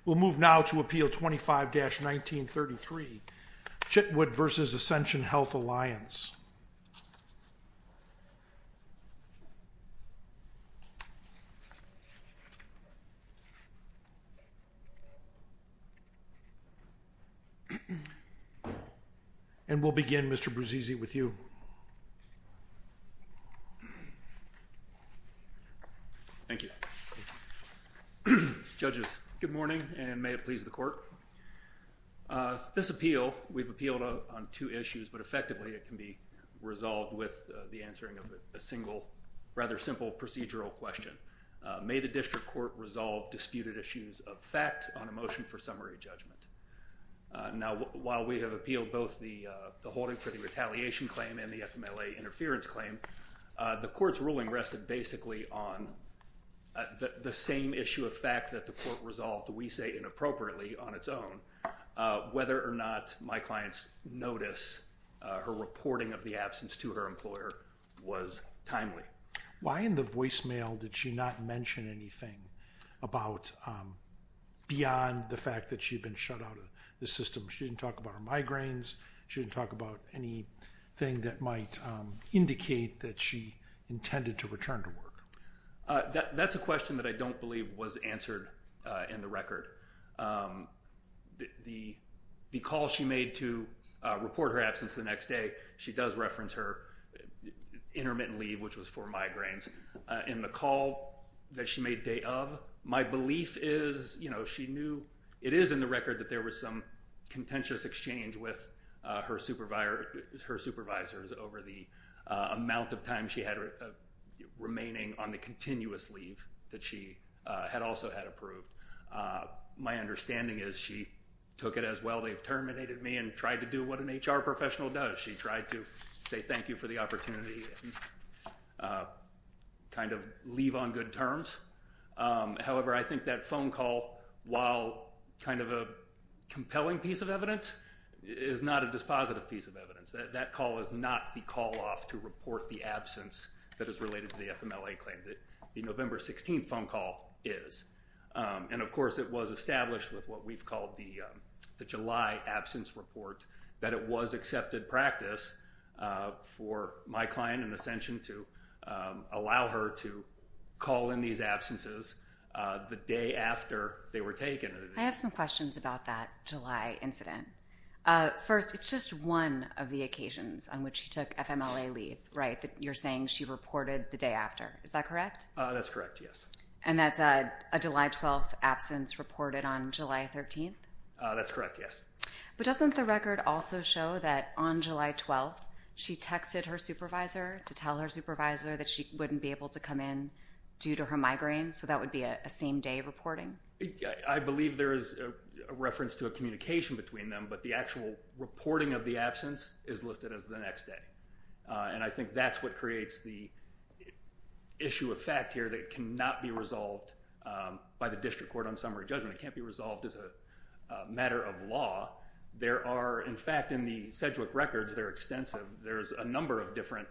We'll move now to Appeal 25-1933, Chitwood v. Ascension Health Alliance. And we'll begin, Mr. Bruzzese, with you. Thank you. Judges, good morning, and may it please the court. This appeal, we've appealed on two issues, but effectively it can be resolved with the answering of a single, rather simple procedural question. May the district court resolve disputed issues of fact on a motion for summary judgment? Now, while we have appealed both the holding for the retaliation claim and the FMLA interference claim, the court's ruling rested basically on the same issue of fact that the court resolved, we say inappropriately, on its own, whether or not my client's notice, her reporting of the absence to her employer, was timely. Why in the voicemail did she not mention anything about beyond the fact that she'd been shut out of the system? She didn't talk about her migraines. She didn't talk about anything that might indicate that she intended to return to work. That's a question that I don't believe was answered in the record. The call she made to report her absence the next day, she does reference her intermittent leave, which was for migraines. In the call that she made day of, my belief is, she knew, it is in the record that there was some contentious exchange with her supervisors over the amount of time she had remaining on the continuous leave that she had also had approved. My understanding is she took it as, well, they've terminated me, and tried to do what an HR professional does. She tried to say thank you for the opportunity and kind of leave on good terms. However, I think that phone call, while kind of a compelling piece of evidence, is not a dispositive piece of evidence. That call is not the call off to report the absence that is related to the FMLA claim. The November 16th phone call is. And of course, it was established with what we've called the July absence report that it was accepted practice for my client in Ascension to allow her to call in these absences the day after they were taken. I have some questions about that July incident. First, it's just one of the occasions on which she took FMLA leave, right? That you're saying she reported the day after. Is that correct? That's correct, yes. And that's a July 12th absence reported on July 13th? That's correct, yes. But doesn't the record also show that on July 12th, she texted her supervisor to tell her supervisor that she wouldn't be able to come in due to her migraines? So that would be a same-day reporting? I believe there is a reference to a communication between them, but the actual reporting of the absence is listed as the next day. And I think that's what creates the issue of fact here that cannot be resolved by the district court on summary judgment. It can't be resolved as a matter of law. There are, in fact, in the Sedgwick records, they're extensive. There's a number of different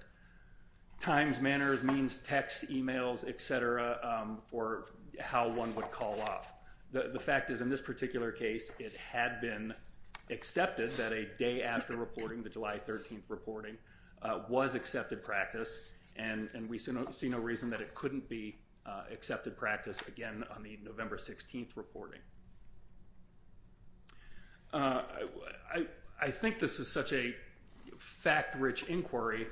times, manners, means, texts, emails, etc., for how one would call off. The fact is, in this particular case, it had been accepted that a day after reporting, the July 13th reporting, was accepted practice, and we see no reason that it couldn't be accepted practice again on the November 16th reporting. I think this is such a fact-rich inquiry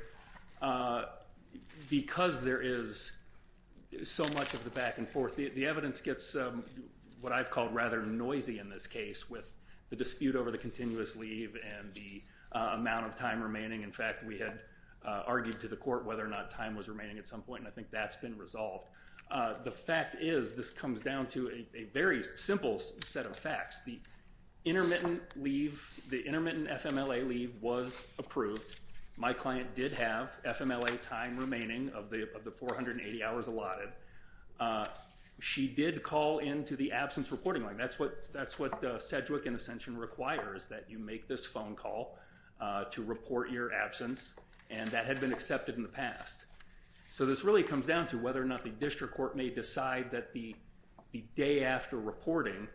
because there is so much of the back and forth. The evidence gets what I've called rather noisy in this case with the dispute over the continuous leave and the amount of time remaining. In fact, we had argued to the court whether or not time was remaining at some point, and I think that's been resolved. The fact is, this comes down to a very simple set of facts. The intermittent leave, the intermittent FMLA leave was approved. My client did have FMLA time remaining of the 480 hours allotted. She did call into the absence reporting line. That's what Sedgwick and Ascension requires, that you make this phone call to report your absence, and that had been accepted in the past. So this really comes down to whether or not the district court may decide that the day after reporting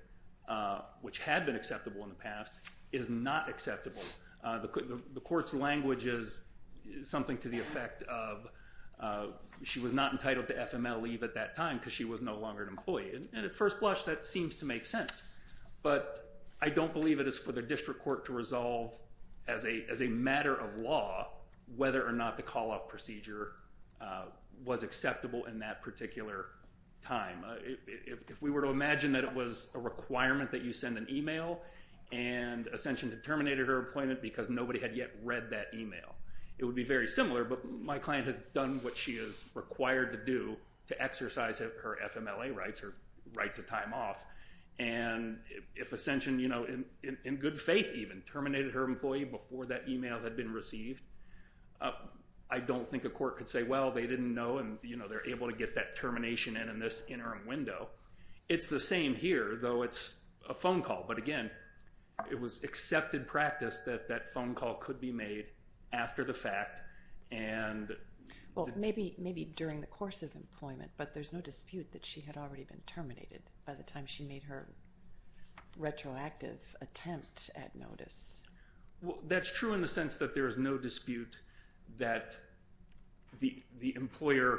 which had been acceptable in the past, is not acceptable. The court's language is something to the effect of she was not entitled to FML leave at that time because she was no longer an employee. And at first blush, that seems to make sense. But I don't believe it is for the district court to resolve as a matter of law whether or not the call-off procedure was acceptable in that particular time. If we were to imagine that it was a requirement that you send an email and Ascension had terminated her employment because nobody had yet read that email, it would be very similar, but my client has done what she is required to do to exercise her FMLA rights, her right to time off. And if Ascension, in good faith even, terminated her employee before that email had been received, I don't think a court could say, well, they didn't know and they're able to get that termination in this interim window. It's the same here, though it's a phone call. But again, it was accepted practice that that phone call could be made after the fact. And well, maybe during the course of employment, but there's no dispute that she had already been terminated by the time she made her retroactive attempt at notice. Well, that's true in the sense that there is no dispute that the employer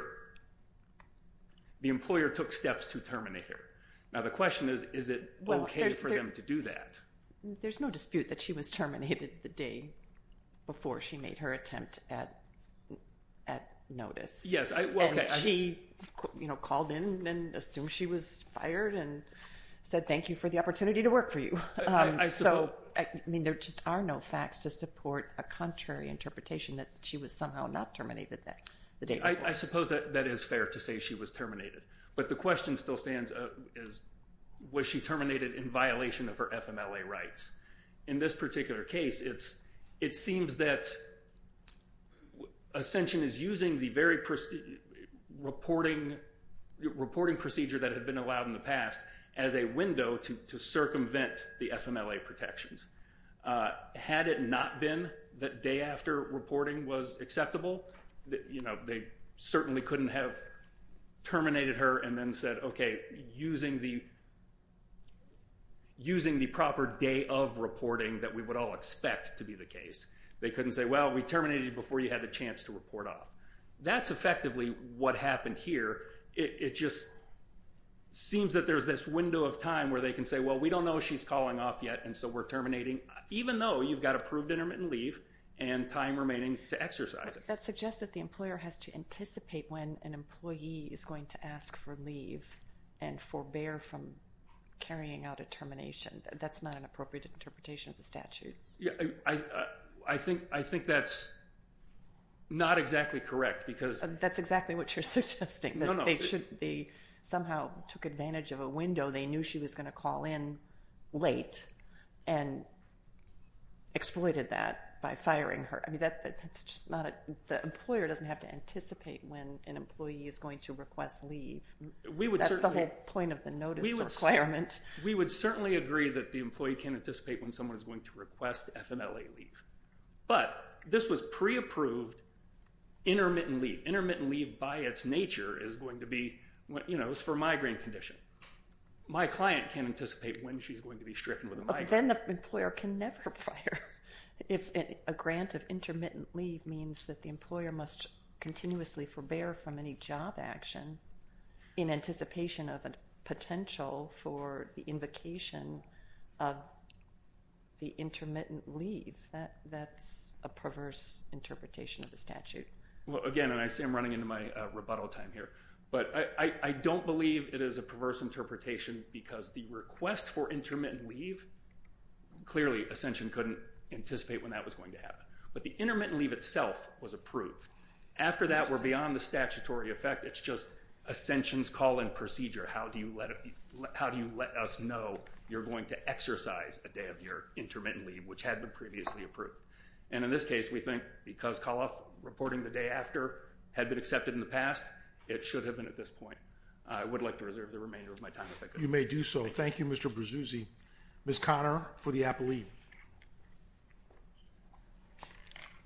took steps to terminate her. Now the question is it okay for them to do that? There's no dispute that she was terminated the day before she made her attempt at notice. Yes, she called in and assumed she was fired and said thank you for the opportunity to work for you. There just are no facts to support a contrary interpretation that she was somehow not terminated the day before. I suppose that is fair to say she was terminated. But the question still stands is, was she terminated in violation of her FMLA rights? In this particular case, it seems that Ascension is using the very reporting procedure that had been allowed in the past as a window to circumvent the FMLA protections. Had it not been that day after reporting was acceptable, they certainly couldn't have terminated her and then said, okay, using the proper day of reporting that we would all expect to be the case. They couldn't say, well, we terminated you before you had the chance to report off. That's effectively what happened here. It just seems that there's this window of time where they can say, well, we don't know she's calling off yet, and so we're terminating, even though you've got approved intermittent leave and time remaining to exercise it. That suggests that the employer has to anticipate when an employee is going to ask for leave and forbear from carrying out a termination. That's not an appropriate interpretation of the statute. Yeah, I think that's not exactly correct because that's exactly what you're suggesting. That they somehow took advantage of a window. They knew she was going to call in late and exploited that by firing her. I mean, that's just not the employer doesn't have to anticipate when an employee is going to request leave. That's the whole point of the notice requirement. We would certainly agree that the employee can anticipate when someone is going to request FMLA leave. But this was pre-approved intermittent leave. Intermittent leave by its nature is going to be, it's for a migraine condition. My client can't anticipate when she's going to be stricken with a migraine. Then the employer can never fire. If a grant of intermittent leave means that the employer must continuously forbear from any job action in anticipation of a potential for the invocation of the intermittent leave, that's a perverse interpretation of the statute. Well, again, and I see I'm running into my rebuttal time here, but I don't believe it is a perverse interpretation because the request for intermittent leave, clearly Ascension couldn't anticipate when that was going to happen. But the intermittent leave itself was approved. After that, we're beyond the statutory effect. It's just Ascension's call-in procedure. How do you let us know you're going to exercise a day of your intermittent leave, which had been previously approved? And in this case, we think because call-off reporting the day after had been accepted in the past, it should have been at this point. I would like to reserve the remainder of my time if I could. You may do so. Thank you, Mr. Brzezzi. Ms. Connor for the appellee.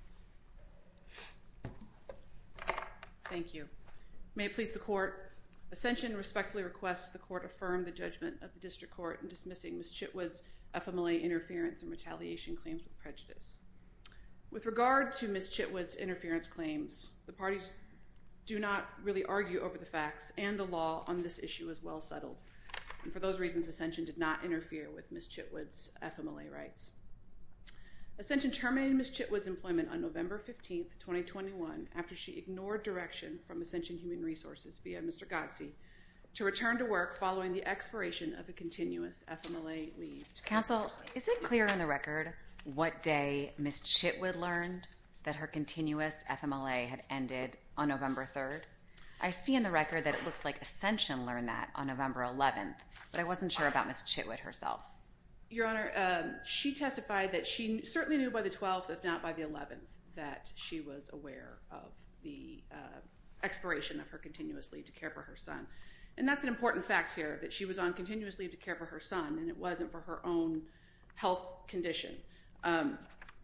Thank you. May it please the court, Ascension respectfully requests the court affirm the judgment of the district court in dismissing Ms. Chitwood's FMLA interference and retaliation claims with prejudice. With regard to Ms. Chitwood's interference claims, the parties do not really argue over the facts, and the law on this issue is well settled. And for those reasons, Ascension did not interfere with Ms. Chitwood's FMLA rights. Ascension terminated Ms. Chitwood's employment on November 15, 2021, after she ignored direction from Ascension Human Resources via Mr. Godsey to return to work following the expiration of a continuous FMLA leave. Counsel, is it clear in the record what day Ms. Chitwood learned that her continuous FMLA had ended on November 3rd? I see in the record that it looks like Ascension learned that on November 11th, but I wasn't sure about Ms. Chitwood herself. Your Honor, she testified that she certainly knew by the 12th, if not by the 11th, that she was aware of the expiration of her continuous leave to care for her son. And that's an important fact here, that she was on continuous leave to care for her son, and it wasn't for her own health condition. And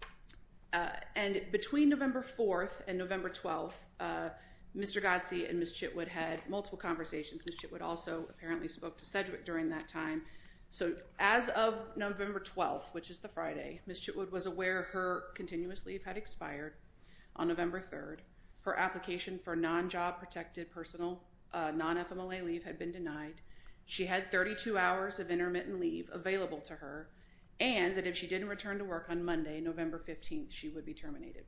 between November 4th and November 12th, Mr. Godsey and Ms. Chitwood had multiple conversations. Ms. Chitwood also apparently spoke to Sedgwick during that time. So as of November 12th, which is the Friday, Ms. Chitwood was aware her continuous leave had expired on November 3rd. Her application for non-job protected personal non-FMLA leave had been denied. She had 32 hours of intermittent leave available to her, and that if she didn't return to work on Monday, November 15th, she would be terminated.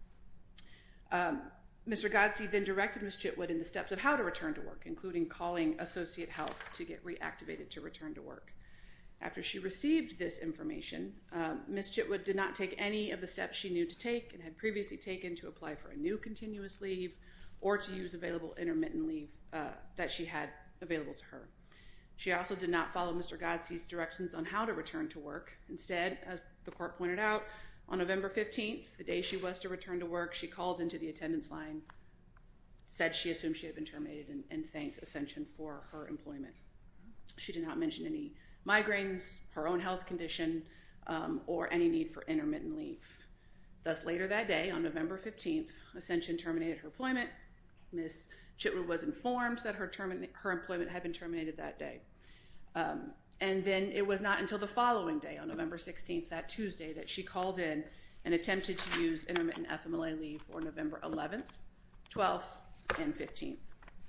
Mr. Godsey then directed Ms. Chitwood in the steps of how to return to work, including calling Associate Health to get reactivated to return to work. After she received this information, Ms. Chitwood did not take any of the steps she knew to take and had previously taken to apply for a new continuous leave or to use available intermittent leave that she had available to her. She also did not follow Mr. Godsey's directions on how to return to work. Instead, as the court pointed out, on November 15th, the day she was to return to work, she called into the attendance line, said she assumed she had been terminated, and thanked Ascension for her employment. She did not mention any migraines, her own health condition, or any need for intermittent leave. Thus, later that day, on November 15th, Ascension terminated her employment. Ms. Chitwood was informed that her employment had been terminated that day. And then it was not until the following day, on November 16th, that Tuesday, that she called in and attempted to use intermittent FMLA leave for November 11th, 12th, and 15th.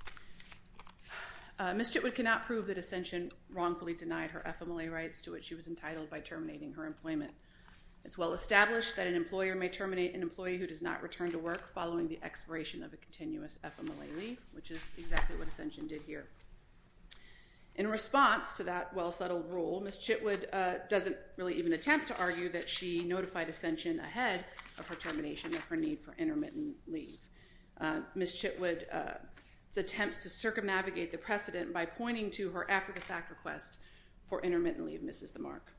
Ms. Chitwood cannot prove that Ascension wrongfully denied her FMLA rights to which she was entitled by terminating her employment. It's well established that an employer may terminate an employee who does not return to work following the expiration of a continuous FMLA leave, which is exactly what Ascension did here. In response to that well-settled rule, Ms. Chitwood doesn't really even attempt to argue that she notified Ascension ahead of her termination of her need for intermittent leave. Ms. Chitwood attempts to circumnavigate the precedent by pointing to her after-the-fact request for intermittent leave misses the mark.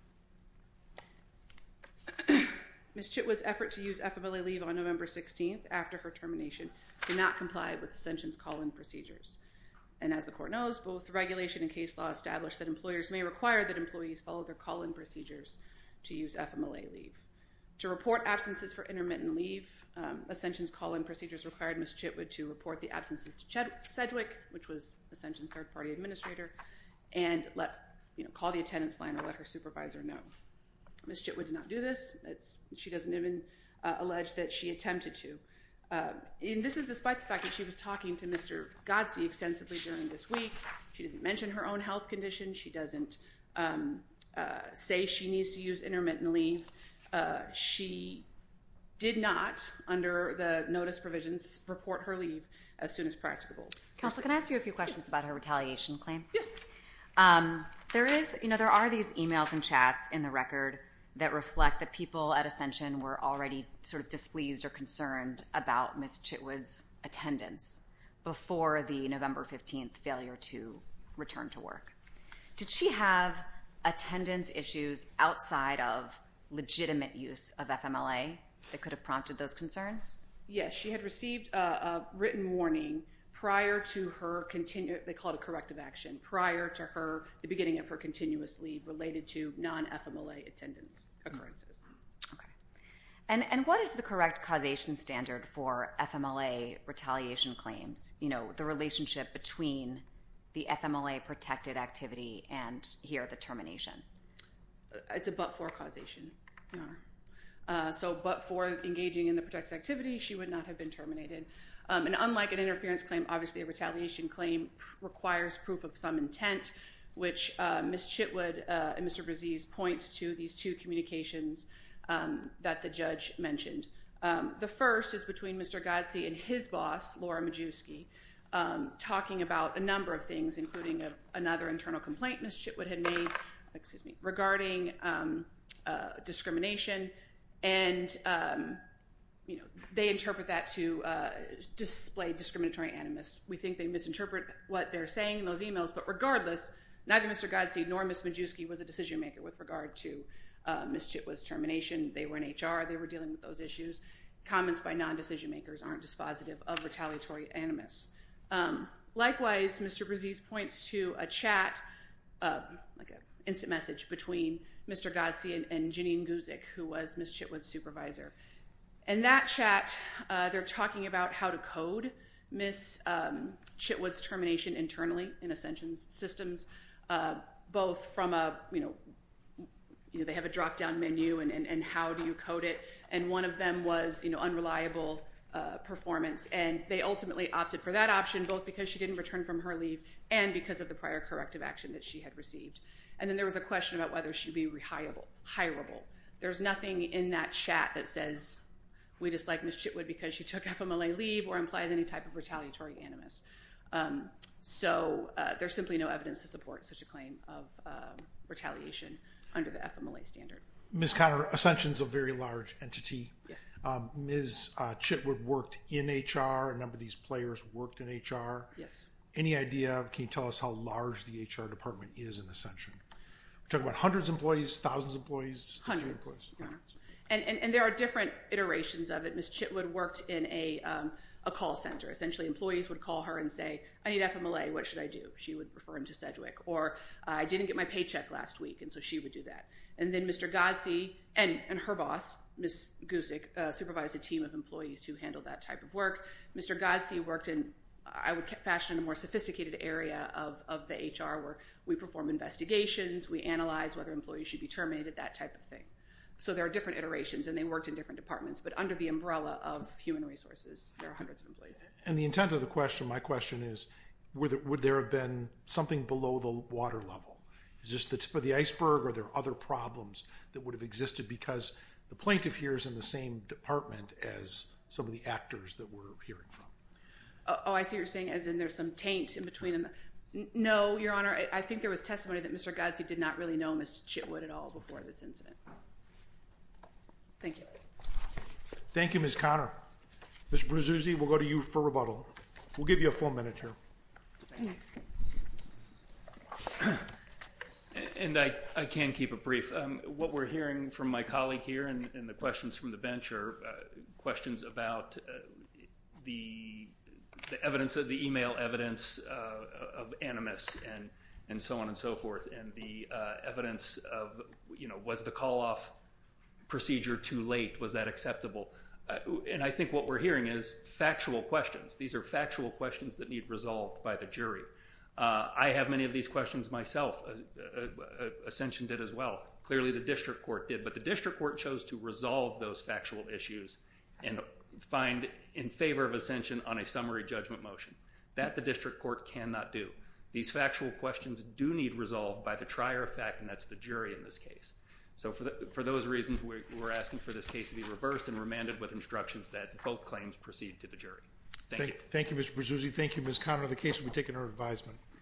Ms. Chitwood's effort to use FMLA leave on November 16th after her termination did not comply with Ascension's call-in procedures. And as the court knows, both regulation and case law establish that employers may require that employees follow their call-in procedures to use FMLA leave. To report absences for intermittent leave, Ascension's call-in procedures required Ms. Chitwood to report the absences to Sedgwick, which was Ascension's third-party administrator, and call the attendance line or let her supervisor know. Ms. Chitwood did not do this. She doesn't even allege that she attempted to. And this is despite the fact that she was talking to Mr. Godsey extensively during this week. She doesn't mention her own health condition. She doesn't say she needs to use intermittent leave. She did not, under the notice provisions, report her leave as soon as practicable. Counsel, can I ask you a few questions about her retaliation claim? Yes. There are these emails and chats in the record that reflect that people at Ascension were already sort of displeased or concerned about Ms. Chitwood's attendance before the November 15th failure to return to work. Did she have attendance issues outside of legitimate use of FMLA that could have prompted those concerns? Yes, she had received a written warning prior to her they call it a corrective action, prior to the beginning of her continuous leave related to non-FMLA attendance occurrences. Okay. And what is the correct causation standard for FMLA retaliation claims? The relationship between the FMLA protected activity and here the termination? It's a but-for causation, Your Honor. So but for engaging in the protected activity, she would not have been terminated. And unlike an interference claim, obviously a retaliation claim requires proof of some intent, which Ms. Chitwood and Mr. Braziz point to these two communications that the judge mentioned. The first is between Mr. Godsey and his boss, Laura Majewski, talking about a number of things, including another internal complaint Ms. Chitwood had made, regarding discrimination, and they interpret that to display discriminatory animus. We think they misinterpret what they're saying in those emails, but regardless, neither Mr. Godsey nor Ms. Majewski was a decision maker with regard to Ms. Chitwood's termination. They were in HR. They were dealing with those issues. Comments by non-decision makers aren't dispositive of retaliatory animus. Likewise, Mr. Braziz points to a chat, like an instant message between Mr. Godsey and Janine Guzik, who was Ms. Chitwood's supervisor. In that chat, they're talking about how to code Ms. Chitwood's termination internally in Ascension's systems, both from they have a drop-down menu and how do you code it, and one of them was unreliable performance, and they ultimately opted for that option both because she didn't return from her leave and because of the prior corrective action that she had received. And then there was a question about whether she'd be hireable. There's nothing in that chat that says we dislike Ms. Chitwood because she took FMLA leave or implies any type of retaliatory animus. So there's simply no evidence to support such a claim of retaliation under the FMLA standard. Ms. Conner, Ascension's a very large entity. Yes. Ms. Chitwood worked in HR. A number of these players worked in HR. Yes. Any idea, can you tell us how large the HR department is in Ascension? We're talking about hundreds of employees, thousands of employees? Just Hundreds. Employees. And there are different iterations of it. Ms. Chitwood worked in a call center. Essentially, employees would call her and say, I need FMLA, what should I do? She would refer them to Sedgwick. Or, I didn't get my paycheck last week, and so she would do that. And then Mr. Godsey and her boss, Ms. Guzik, supervised a team of employees who handled that type of work. Mr. Godsey worked in, I would fashion, a more sophisticated area of the HR where we perform investigations, we analyze whether employees should be terminated, that type of thing. So there are different iterations, and they worked in different departments. But under the umbrella of human resources, there are hundreds of employees. And the intent of the question, my question is, would there have been something below the water level? Is this the tip of the iceberg, or are there other problems that would have existed because the plaintiff here is in the same department as some of the actors that we're hearing from? Oh, I see what you're saying, as in there's some taint in between them. No, Your Honor, I think there was testimony that Mr. Godsey did not really know Ms. Chitwood at all before this incident. Thank you. Thank you, Ms. Conner. Mr. Brazuzzi, we'll go to you for rebuttal. We'll give you a full minute here. And I can keep it brief. What we're hearing from my colleague here and the questions from the bench are questions about the evidence of the email evidence of animus and so on and so forth, and the evidence of, was the call-off procedure too late? Was that acceptable? And I think what we're hearing is factual questions. These are factual questions that need resolved by the jury. I have many of these questions myself. Ascension did as well. Clearly the district court did, but the district court chose to resolve those factual issues and find in favor of Ascension on a summary judgment motion. That the district court cannot do. These factual questions do need resolved by the trier of fact, and that's the jury in this case. So for those reasons, we're asking for this case to be reversed and remanded with instructions that both claims proceed to the jury. Thank you. Thank you, Mr. Brazuzzi. Thank you, Ms. Conner. The case will be taken under advisement.